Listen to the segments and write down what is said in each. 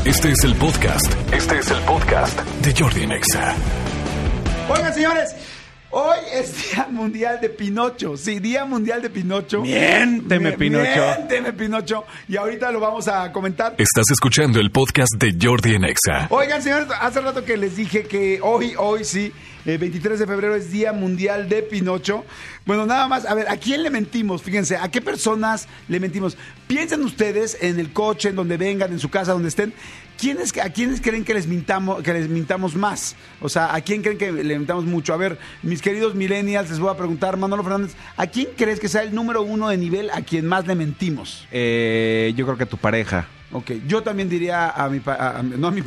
Este es el podcast. De Jordi en Exa. Oigan, señores, hoy es Día Mundial de Pinocho. Sí, Día Mundial de Pinocho. Miénteme, Pinocho. Miénteme, Pinocho. Y ahorita lo vamos a comentar. Estás escuchando el podcast de Jordi en Exa. Oigan, señores, hace rato que les dije que hoy sí, 23 de febrero es Día Mundial de Pinocho. Bueno, nada más, a ver, ¿a quién le mentimos? Fíjense, ¿a qué personas le mentimos? Piensen ustedes en el coche, en donde vengan, en su casa, donde estén. ¿A quiénes creen que les mintamos más? O sea, ¿a quién creen que le mintamos mucho? A ver, mis queridos millennials, les voy a preguntar, Manolo Fernández, ¿a quién crees que sea el número uno de nivel a quien más le mentimos? Yo creo que a tu pareja. Ok, yo también diría a mi pareja,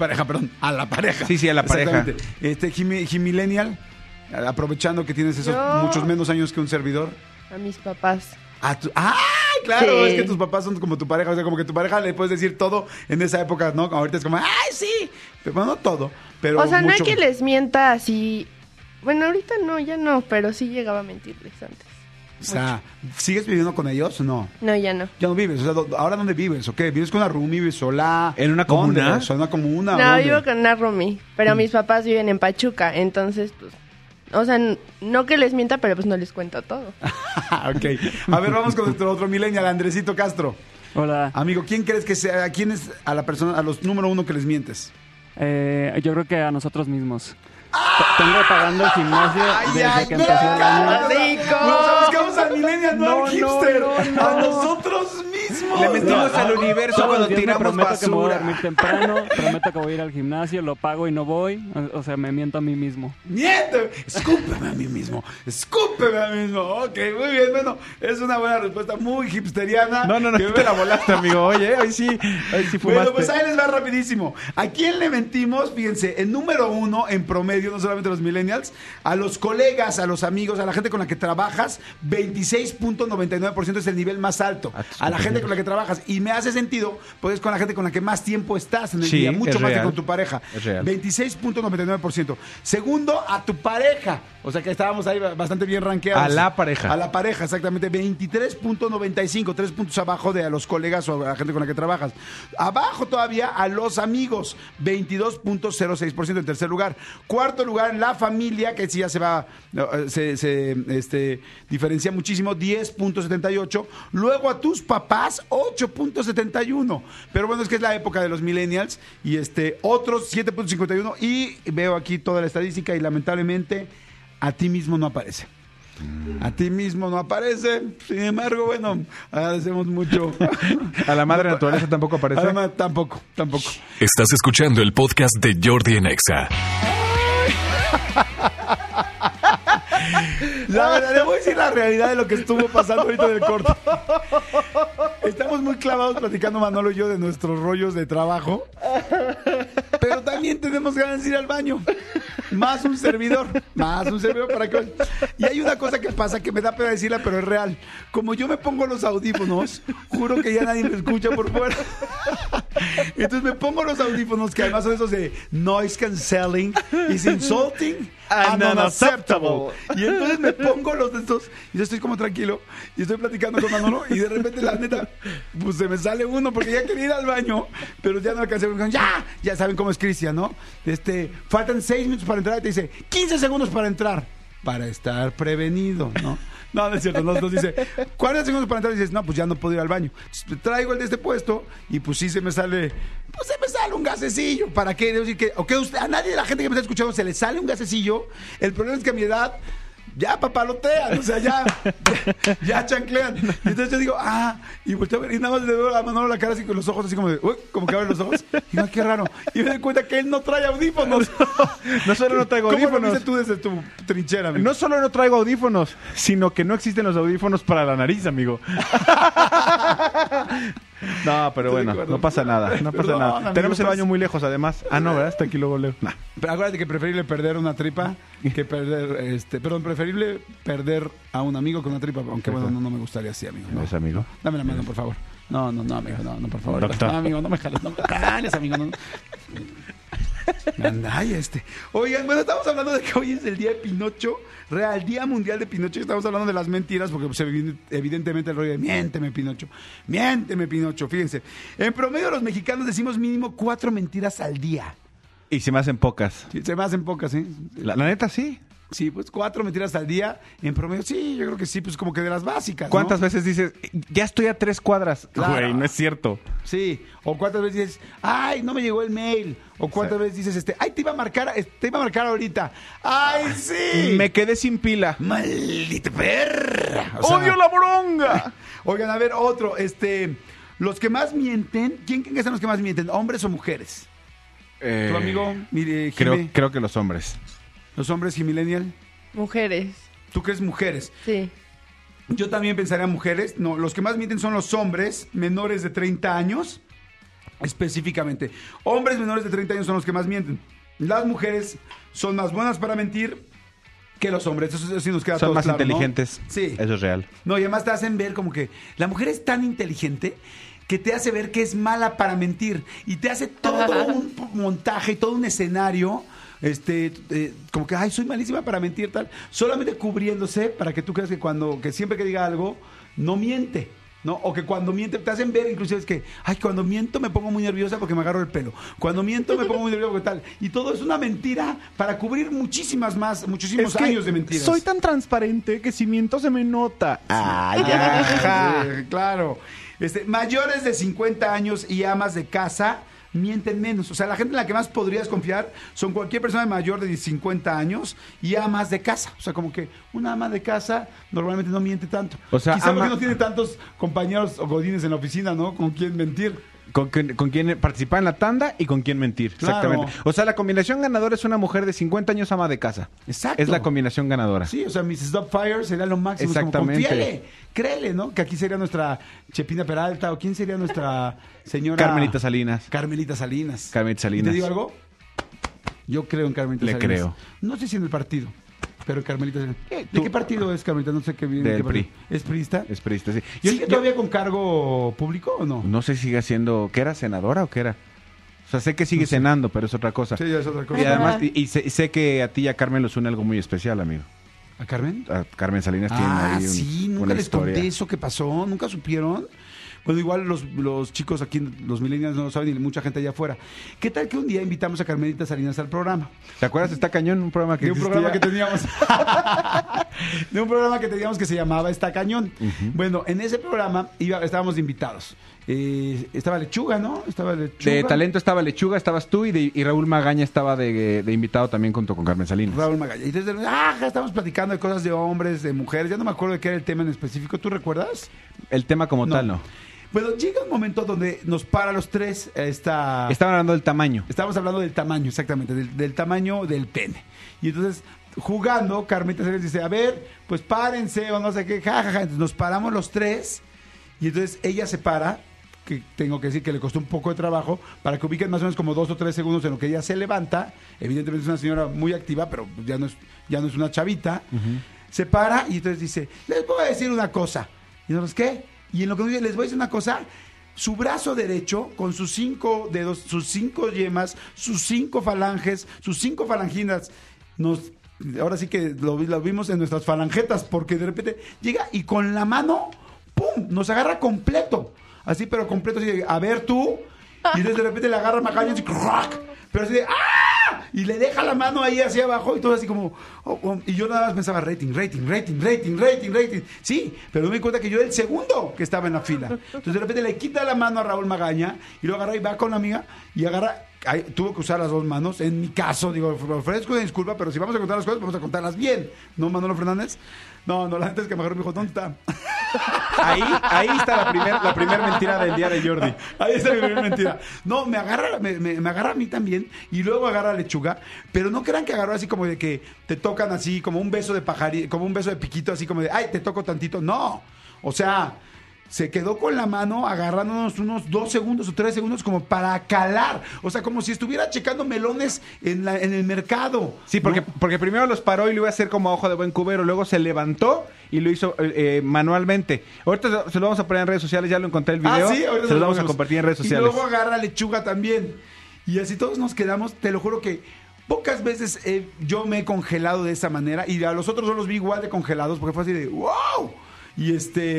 a la pareja. Sí, a la pareja. Millennial, aprovechando que tienes esos muchos menos años que un servidor. A mis papás. ¡Ay, claro! Sí. Es que tus papás son como tu pareja. O sea, como que tu pareja le puedes decir todo en esa época, ¿no? Ahorita es como, ¡ay, sí! Pero, bueno, no todo, pero O sea, no hay mucho. que les mienta así. Bueno, ahorita no, ya no, pero sí llegaba a mentirles antes. O sea, ¿sigues viviendo con ellos? No. No, ya no. Ya no vives. O sea, ¿ahora dónde vives? ¿O qué? ¿Vives con una roomie? ¿Vives sola? ¿En una ¿Dónde? comuna? O sea, ¿en una comuna? No, ¿dónde? vivo con una roomie, pero mis papás viven en Pachuca, entonces, pues, o sea, no que les mienta, pero pues no les cuento todo. Ok. A ver, vamos con nuestro otro millennial, Andresito Castro. Hola. Amigo, ¿quién crees que sea? ¿A quién es a los número uno que les mientes? Yo creo que a nosotros mismos. Tengo pagando el gimnasio desde que empezó el año. ¡Rico! Nos buscamos al millennial, no al hipster. no. A nosotros mismos. Le mentimos al universo Todos cuando los días me tiramos prometo que me voy a basura. dormir temprano, prometo que voy a ir al gimnasio, lo pago y no voy. O sea, me miento a mí mismo. ¡Miente! Escúpeme a mí mismo. Escúpeme a mí mismo. Ok, muy bien. Bueno, es una buena respuesta muy hipsteriana. No, Que tú te la volaste, amigo. Oye, hoy sí fumaste. Bueno, pues ahí les va rapidísimo. ¿A quién le mentimos? Fíjense, el número uno en promedio, no solamente los millennials, a los colegas, a los amigos, a la gente con la que trabajas, 26.99% es el nivel más alto. A la gente con la que trabajas. Y me hace sentido, pues es con la gente con la que más tiempo estás en el Sí, día, mucho es más que real. con tu pareja. Es real. 26.99%. Segundo, a tu pareja. O sea que estábamos ahí bastante bien rankeados. A la pareja. A la pareja, exactamente. 23.95, 3 puntos abajo de a los colegas o a la gente con la que trabajas. Abajo todavía a los amigos, 22.06% en tercer lugar. Cuarto lugar, la familia, que sí ya se diferencia muchísimo, 10.78. Luego a tus papás, 8.71. Pero bueno, es que es la época de los millennials. Y otros 7.51. Y veo aquí toda la estadística y lamentablemente a ti mismo no aparece. A ti mismo no aparece. Sin embargo, bueno, agradecemos mucho. A la madre naturaleza tampoco aparece. Además, tampoco. Estás escuchando el podcast de Jordi en Exa. La verdad, le voy a decir la realidad de lo que estuvo pasando ahorita en el corte. Estamos muy clavados platicando Manolo y yo de nuestros rollos de trabajo. Pero también tenemos ganas de ir al baño. Más un servidor para que... Y hay una cosa que pasa que me da pena decirla, pero es real. Como yo me pongo los audífonos, juro que ya nadie me escucha por fuera. Entonces me pongo los audífonos, que además son esos de noise cancelling, is insulting and unacceptable. Y entonces me pongo los de estos y yo estoy como tranquilo y estoy platicando con Manolo y de repente la neta, pues se me sale uno porque ya quería ir al baño, pero ya no alcancé. Ya saben cómo es Cristian, ¿no? Faltan 6 minutos para entrar y te dice 15 segundos para entrar, para estar prevenido, ¿no? No es cierto, nos dice 40 segundos para entrar y dices, no, pues ya no puedo ir al baño. Entonces, traigo el de este puesto y pues sí se me sale un gasecillo. ¿Para qué? Debo decir que, a nadie de la gente que me está escuchando se le sale un gasecillo. El problema es que a mi edad ya papalotean, o sea, ya chanclean. Y entonces yo digo, y volteo a ver, y nada más le doy a Manolo la cara así con los ojos, así como de, uy, como que abren los ojos. Y no, qué raro. Y me doy cuenta que él no trae audífonos. No solo no traigo ¿Cómo lo audífonos. viste tú desde tu trinchera, amigo? No solo no traigo audífonos, sino que no existen los audífonos para la nariz, amigo. No, pero bueno, no pasa nada. Perdón, amigo, Tenemos el pues. baño muy lejos, además. No, ¿verdad? Está aquí luego leo. Nah. Pero acuérdate que preferible perder una tripa que perder, preferible perder a un amigo que una tripa, aunque bueno, no me gustaría así, amigo. No. ¿Ves, amigo? Dame la mano, por favor. No, amigo, no, por favor. Doctor. No, amigo, no me jales, amigo, no. Ay, Oigan, bueno, estamos hablando de que hoy es el día de Pinocho, real, Día Mundial de Pinocho. Estamos hablando de las mentiras, porque pues, evidentemente el rollo de miénteme, Pinocho. Fíjense, en promedio los mexicanos decimos mínimo 4 mentiras al día. Y se me hacen pocas. Sí, se me hacen pocas, ¿sí? La neta, sí. Sí, pues 4 mentiras al día en promedio. Sí, yo creo que sí, pues como que de las básicas, ¿no? ¿Cuántas veces dices, ya estoy a 3 cuadras? Claro. Güey, no es cierto. Sí, o cuántas veces dices, ay, no me llegó el mail. O cuántas veces dices, ay, te iba a marcar ahorita. Ay, sí. Me quedé sin pila. Maldita perra. O sea, ¡Odio la bronca! Oigan, a ver, otro, los que más mienten, ¿quién creen que son los que más mienten? ¿Hombres o mujeres? ¿Tu amigo? Mire, creo que los hombres. ¿Los hombres y millennial? Mujeres. ¿Tú crees mujeres? Sí. Yo también pensaría mujeres. No, los que más mienten son los hombres menores de 30 años, específicamente. Hombres menores de 30 años son los que más mienten. Las mujeres son más buenas para mentir que los hombres. Eso sí nos queda Son todo más claro, inteligentes. ¿no? Sí. Eso es real. No, y además te hacen ver como que la mujer es tan inteligente que te hace ver que es mala para mentir. Y te hace todo un montaje y todo un escenario... como que, ay, soy malísima para mentir, tal, solamente cubriéndose para que tú creas que siempre que diga algo, no miente, ¿no? O que cuando miente, te hacen ver, inclusive es que, ay, cuando miento me pongo muy nerviosa porque me agarro el pelo, cuando miento me pongo muy nerviosa porque tal, y todo es una mentira para cubrir muchísimos años de mentiras. Soy tan transparente que si miento se me nota. Ay, ya. Sí, claro. Mayores de 50 años y amas de casa mienten menos. O sea, la gente en la que más podrías confiar son cualquier persona mayor de 50 años y amas de casa. O sea, como que una ama de casa normalmente no miente tanto. O sea, quizá porque no tiene tantos compañeros o godines en la oficina, ¿no? Con quien mentir. Con quien participar en la tanda y con quien mentir. Claro. Exactamente. O sea, la combinación ganadora es una mujer de 50 años ama de casa. Exacto. Es la combinación ganadora. Sí, o sea, Mrs. Doubtfire sería lo máximo. Exactamente. Como, confíale, créele, ¿no? Que aquí sería nuestra Chepina Peralta, o quién sería nuestra señora... Carmelita Salinas. Carmelita Salinas. Carmelita Salinas. ¿Te digo algo? Yo creo en Carmelita Salinas. Le creo. No sé si en el partido, pero Carmelita Salinas. ¿De qué partido es Carmelita? No sé qué bien. Del PRI. ¿Es priista? Es priista, sí. ¿Sigue todavía con cargo público o no? No sé si sigue siendo... ¿Qué era? ¿Senadora o qué era? O sea, sé que sigue cenando, pero es otra cosa. Sí, ya es otra cosa. Y además, sé que a ti y a Carmen los une algo muy especial, amigo. ¿A Carmen? A Carmen Salinas tiene ahí sí, nunca una les historia. conté eso que pasó, nunca supieron. Bueno, igual los chicos aquí, los millennials no lo saben y mucha gente allá afuera. ¿Qué tal que un día invitamos a Carmelita Salinas al programa? ¿Te acuerdas? Está cañón, un programa que De un programa que teníamos. De un programa que teníamos que se llamaba Está Cañón. Bueno, en ese programa estábamos de invitados. Estaba Lechuga, ¿no? Estaba Lechuga. De talento estaba Lechuga, estabas tú y Raúl Magaña estaba de invitado también junto con Carmen Salinas. Raúl Magaña. Y entonces, estábamos platicando de cosas de hombres, de mujeres. Ya no me acuerdo de qué era el tema en específico. ¿Tú recuerdas? El tema como tal, no. Bueno, llega un momento donde nos para los tres Estaban hablando del tamaño. Estamos hablando del tamaño, exactamente, del tamaño del pene. Y entonces, jugando, Carmelita Salinas dice, a ver, pues párense o no sé qué, jajaja. Entonces nos paramos los tres y entonces ella se para, que tengo que decir que le costó un poco de trabajo, para que ubiquen más o menos como 2 o 3 segundos en lo que ella se levanta. Evidentemente es una señora muy activa, pero ya no es una chavita. Se para y entonces dice, les voy a decir una cosa. Y nosotros, ¿qué? Y en lo que nos dice, les voy a decir una cosa, su brazo derecho, con sus 5 dedos, sus 5 yemas, sus 5 falanges, sus 5 falanginas, ahora sí que lo vimos en nuestras falangetas, porque de repente llega y con la mano, ¡pum!, nos agarra completo. Así, pero completo, así de, a ver tú. Y entonces de repente le agarra Magaña así, ¡crack! Pero así de, ¡ah! Y le deja la mano ahí hacia abajo y todo así como... y yo nada más pensaba, rating. Sí, pero me di cuenta que yo era el segundo que estaba en la fila. Entonces de repente le quita la mano a Raúl Magaña y lo agarra y va con la amiga y agarra... tuvo que usar las 2 manos. En mi caso, digo, ofrezco una disculpa, pero si vamos a contar las cosas, vamos a contarlas bien. ¿No, Manolo Fernández? No, la gente es que mejor me dijo, ¿dónde está? Ahí está la primer mentira del día de Jordi. Ahí está mi primera mentira. No, me agarra a mí también y luego agarra a Lechuga, pero no crean que agarró así como de que te tocan así, como un beso de pajarito, como un beso de piquito, así como de, ay, te toco tantito. No, o sea... Se quedó con la mano agarrándonos unos 2 segundos o 3 segundos como para calar. O sea, como si estuviera checando melones en el mercado. Sí, porque primero los paró y lo iba a hacer como a ojo de buen cubero. Luego se levantó y lo hizo manualmente. Ahorita se lo vamos a poner en redes sociales. Ya lo encontré el video. Sí, ahorita se lo vamos a compartir en redes sociales. Y luego agarra Lechuga también. Y así todos nos quedamos, te lo juro que pocas veces yo me he congelado de esa manera y a los otros no los vi igual de congelados porque fue así de ¡wow! Y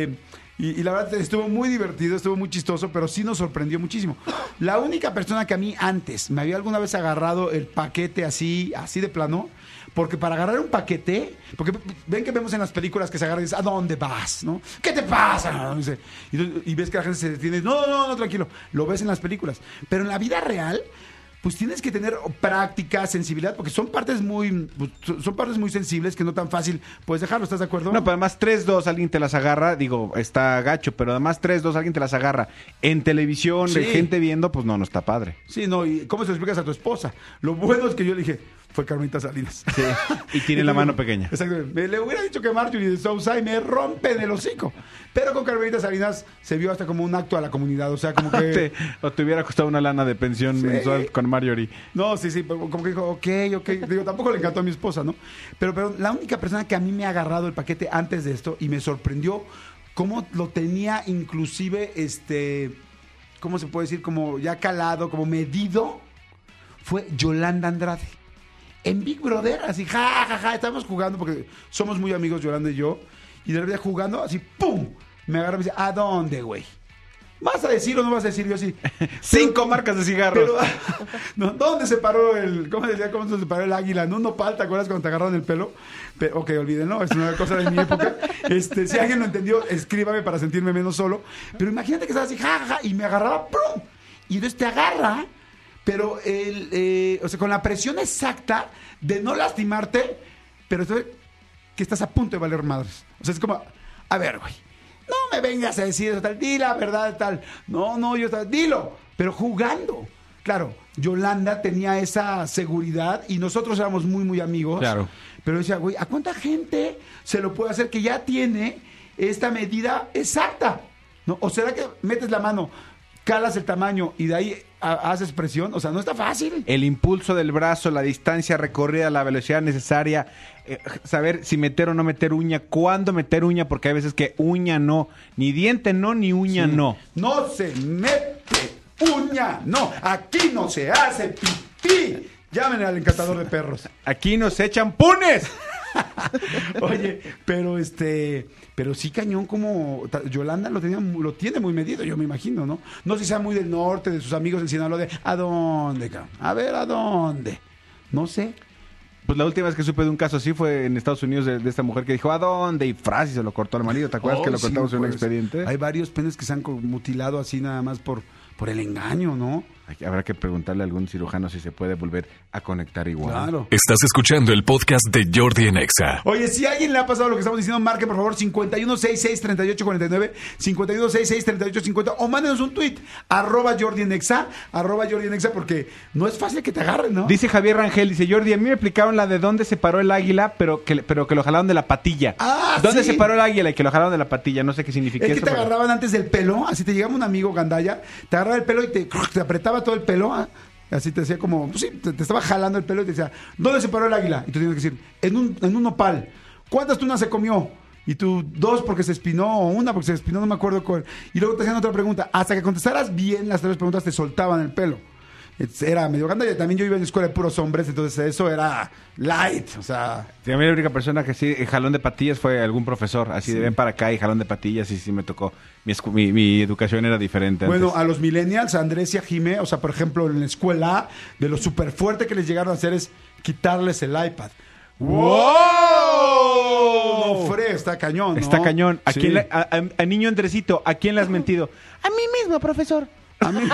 y la verdad estuvo muy divertido, estuvo muy chistoso, pero sí nos sorprendió muchísimo. La única persona que a mí antes me había alguna vez agarrado el paquete así de plano, porque para agarrar un paquete, porque ven que vemos en las películas que se agarran y dicen, ¿a dónde vas? ¿No? ¿Qué te pasa? Y ves que la gente se detiene, no, tranquilo. Lo ves en las películas. Pero en la vida real, pues tienes que tener práctica, sensibilidad, porque son partes muy sensibles que no tan fácil puedes dejarlo, ¿estás de acuerdo? No, pero además 3-2 alguien te las agarra, digo, está gacho, pero además 3-2 alguien te las agarra en televisión, Sí. de gente viendo, pues no está padre. Sí, no, ¿y cómo se lo explicas a tu esposa? Lo bueno es que yo le dije, fue Carmelita Salinas. Sí, y tiene la mano pequeña. Exactamente. Le hubiera dicho que Marjorie de Sousa y me rompen el hocico. Pero con Carmelita Salinas se vio hasta como un acto a la comunidad. O sea, como que... o te hubiera costado una lana de pensión mensual con Marjorie. No, sí, como que dijo, ok. Digo, tampoco le encantó a mi esposa, ¿no? Pero la única persona que a mí me ha agarrado el paquete antes de esto y me sorprendió cómo lo tenía inclusive, ¿cómo se puede decir? Como ya calado, como medido, fue Yolanda Andrade. En Big Brother, así, estábamos jugando porque somos muy amigos, Yolanda y yo, y de repente jugando, así, ¡pum! Me agarra y me dice, ¿a dónde, güey? ¿Vas a decir o no vas a decir? Yo así. 5 marcas de cigarros. Pero, no, ¿dónde se paró ¿cómo se paró el águila? En un nopal, ¿te acuerdas cuando te agarraron el pelo? Ok, olvídenlo, es una cosa de mi época. Si alguien lo entendió, escríbame para sentirme menos solo. Pero imagínate que estaba así, y me agarraba, ¡pum! Y entonces te agarra, pero o sea, con la presión exacta de no lastimarte, pero que estás a punto de valer madres. O sea, es como, a ver, güey, no me vengas a decir eso tal, di la verdad tal. No, dilo, pero jugando. Claro, Yolanda tenía esa seguridad y nosotros éramos muy, muy amigos. Claro. Pero decía, güey, ¿a cuánta gente se lo puede hacer que ya tiene esta medida exacta? ¿No? ¿O será que metes la mano, calas el tamaño y de ahí haces presión? O sea, no está fácil. El impulso del brazo, la distancia recorrida, la velocidad necesaria, saber si meter o no meter uña, cuándo meter uña, porque hay veces que uña no, ni diente no, ni uña no. No se mete uña, no. Aquí no se hace pipí. Llamen al encantador de perros. Aquí nos echan punes. Oye, pero sí cañón como Yolanda lo tiene muy medido, yo me imagino, ¿no? No sé si sea muy del norte, de sus amigos en Sinaloa, ¿a dónde, cabrón? A ver, ¿a dónde? No sé. Pues la última vez que supe de un caso así fue en Estados Unidos de esta mujer que dijo, ¿a dónde? Y frase, se lo cortó al marido. ¿Te acuerdas que lo contamos en un expediente? Hay varios penes que se han mutilado así nada más por el engaño, ¿no? Habrá que preguntarle a algún cirujano si se puede volver a conectar igual. Claro. Estás escuchando el podcast de Jordi en Exa. Oye, si a alguien le ha pasado lo que estamos diciendo, marque por favor 5166-3849, 5166-3850 o mándenos un tweet, @Jordi en Exa, porque no es fácil que te agarren, ¿no? Dice Javier Rangel, dice, Jordi, a mí me explicaron la de dónde se paró el águila, pero que lo jalaron de la patilla. ¿Dónde sí. se paró el águila y que lo jalaron de la patilla? No sé qué significa Es que eso. te agarraban antes del pelo, así te llegaba un amigo gandaya, te agarraba el pelo y te apretaba todo el pelo, así te decía como, pues sí, te estaba jalando el pelo y te decía, ¿dónde se paró el águila? Y tú tienes que decir, en un nopal. ¿Cuántas tunas se comió? Y tú, 2 porque se espinó, o 1 porque se espinó, no me acuerdo cuál. Y luego te hacían otra pregunta. Hasta que contestaras bien las 3 preguntas, te soltaban el pelo. Era medio gandalla. También yo iba en la escuela de puros hombres, entonces eso era light, o sea... Sí, a mí la única persona que sí, jalón de patillas fue algún profesor, así de ven para acá y jalón de patillas, y sí me tocó. Mi educación era diferente Bueno, antes. a los millennials, a Andrés y a Jimé, o sea, por ejemplo, en la escuela, de lo súper fuerte que les llegaron a hacer es quitarles el iPad. ¡Wow! No, Fre, está cañón, ¿no? Está cañón. ¿A, Sí. quién a niño Andresito, ¿a quién le has mentido? A mí mismo, profesor. A mí...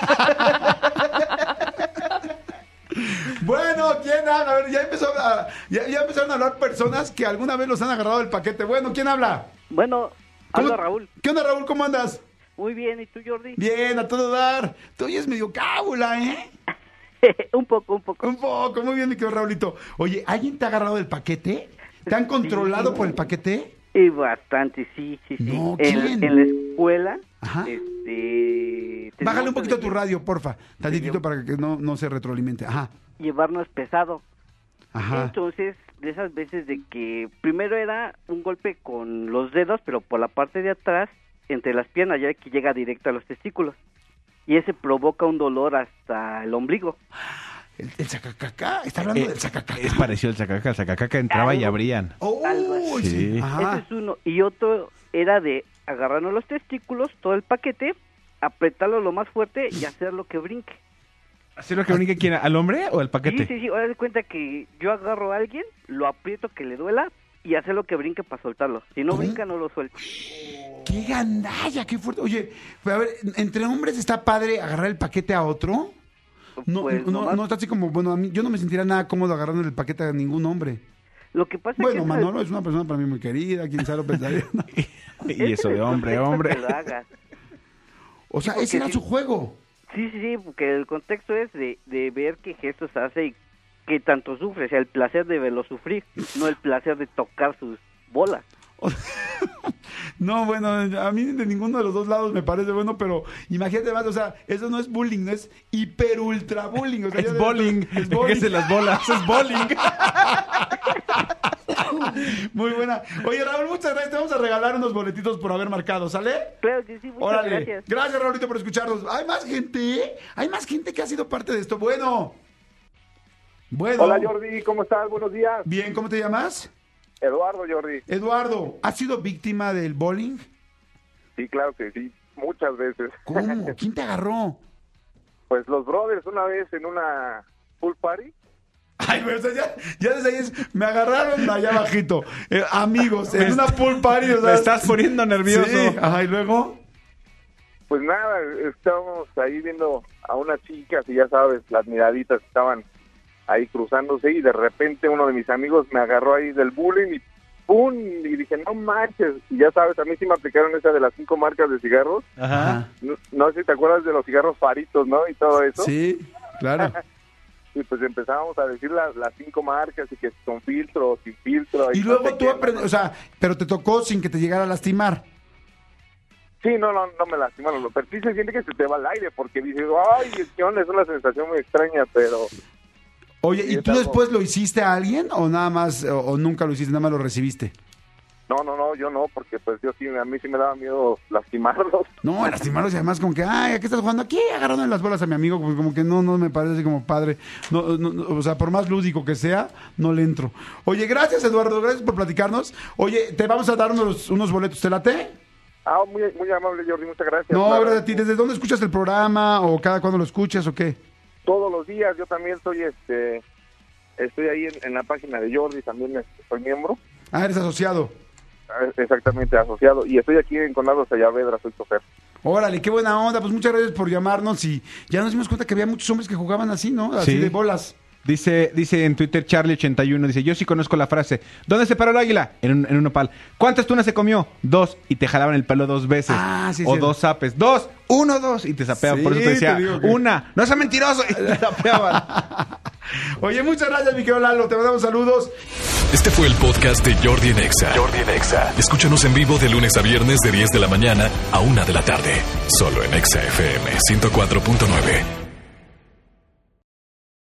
Bueno, ¿quién habla? A ver, ya empezaron a hablar personas que alguna vez los han agarrado del paquete. Bueno, ¿quién habla? Bueno, habla Raúl. ¿Qué onda, Raúl? ¿Cómo andas? Muy bien, ¿y tú, Jordi? Bien, a todo dar. Tú oyes medio cábula, ¿eh? Un poco. Un poco, muy bien, mi querido Raulito. Oye, ¿alguien te ha agarrado del paquete? ¿Te han controlado Sí. por el paquete? Y bastante, sí. No, ¿quién? En la escuela, Ajá. teníamos Bájale un poquito a que tu radio, porfa. Tantitito para que no se retroalimente. Ajá. llevarnos pesado. Ajá. Entonces, de esas veces de que primero era un golpe con los dedos, pero por la parte de atrás, entre las piernas, ya que llega directo a los testículos. y ese provoca un dolor hasta el ombligo. El sacacaca, está hablando del sacacaca. Es parecido al sacacaca. El sacacaca entraba y abrían. Algo Oh, así. sí. Sí. Ajá. Ese es uno. Y otro era de agarrarnos los testículos, todo el paquete, apretarlo lo más fuerte y hacerlo que brinque. ¿Hacer lo que brinque quién? ¿Al hombre o al paquete? Sí. Ahora de cuenta que yo agarro a alguien, lo aprieto que le duela y hacerlo que brinque para soltarlo. Si no ¿Cómo? brinca, no lo suelto. ¡Qué gandalla! ¡Qué fuerte! Oye, a ver, ¿entre hombres está padre agarrar el paquete a otro? No, Pues, no, nomás- no está así como, bueno, a mí, yo no me sentiría nada cómodo agarrando el paquete a ningún hombre. Lo que pasa Bueno, es que Manolo es una persona para mí muy querida, quién sabe lo pensaría. Y eso de hombre, hombre. Que lo hagas. O sea, Sí, ese era porque su sí. juego. Sí, porque el contexto es de ver qué gestos hace y qué tanto sufre. O sea, el placer de verlo sufrir, no el placer de tocar sus bolas. No, bueno, a mí de ninguno de los dos lados me parece bueno, pero imagínate más, o sea, eso no es bullying, no es hiper ultra bullying. O sea, Es ya de- bowling. Es bowling. Es de las bolas. Es bowling. Muy buena. Oye, Raúl, muchas gracias. Te vamos a regalar unos boletitos por haber marcado, ¿sale? Claro que sí, muchas Órale. gracias. Gracias, Raulito, por escucharnos. Hay más gente. Hay más gente que ha sido parte de esto. Bueno. Hola Jordi, ¿cómo estás? Buenos días. Bien, ¿cómo te llamas? Eduardo, Jordi. Eduardo, ¿has sido víctima del bowling? Sí, claro que sí, muchas veces. ¿Cómo? ¿Quién te agarró? Pues los brothers una vez en una pool party. Ay, güey, o sea, ya desde ahí me agarraron allá abajito. Amigos, en una pool party, o sea, Me estás poniendo nervioso. Sí, ajá, y luego. Pues nada, estábamos ahí viendo a unas chicas y ya sabes, las miraditas estaban ahí cruzándose y de repente uno de mis amigos me agarró ahí del bullying y ¡pum! Y dije, no manches. Y ya sabes, a mí sí me aplicaron esa de las 5 marcas de cigarros. Ajá. No sé si te acuerdas de los cigarros faritos, ¿no? Y todo eso. Sí, claro. Y pues empezábamos a decir las 5 marcas y que con filtro o sin filtro. Y no luego sé tú qué. aprendes, o sea, pero te tocó sin que te llegara a lastimar. Sí, no me lastimaron. Pero sí se siente que se te va el aire porque dices, ay, ¿qué onda? Es una sensación muy extraña, pero... Oye, Sí, ¿y es tú algo. después lo hiciste a alguien o nada más, o nunca lo hiciste, nada más lo recibiste? No, yo no, porque pues yo sí, a mí sí me daba miedo lastimarlos. No, lastimarlos y además como que, ay, ¿a qué estás jugando? Aquí agarrando en las bolas a mi amigo, pues como que no me parece como padre. No, o sea, por más lúdico que sea, no le entro. Oye, gracias Eduardo, gracias por platicarnos. Oye, te vamos a dar unos boletos, ¿te late? Muy, muy amable, Jordi, muchas gracias. No, Claro, gracias a ti. ¿Desde dónde escuchas el programa o cada cuándo lo escuchas o qué? todos los días, yo también estoy ahí en la página de Jordi, también soy miembro. Ah, eres asociado. Exactamente, asociado. Y estoy aquí en Condado Sayavedra, soy chofer. Órale, qué buena onda. Pues muchas gracias por llamarnos y ya nos dimos cuenta que había muchos hombres que jugaban así, ¿no? Así Sí. de bolas. Dice en Twitter Charlie81, dice, yo sí conozco la frase, ¿dónde se paró el águila? En un nopal. ¿Cuántas tunas se comió? 2, y te jalaban el pelo 2 veces. Ah, sí, o sí. 2 zapes. 2, 1, 2, y te zapeaban. Sí, Por eso te decía, te digo que- una, no seas mentiroso, y te zapeaban. Oye, muchas gracias, mi querido Lalo. Te mandamos saludos. Este fue el podcast de Jordi en Exa. Jordi en Exa. Escúchanos en vivo de lunes a viernes de 10 de la mañana a 1 de la tarde. Solo en Exa FM 104.9.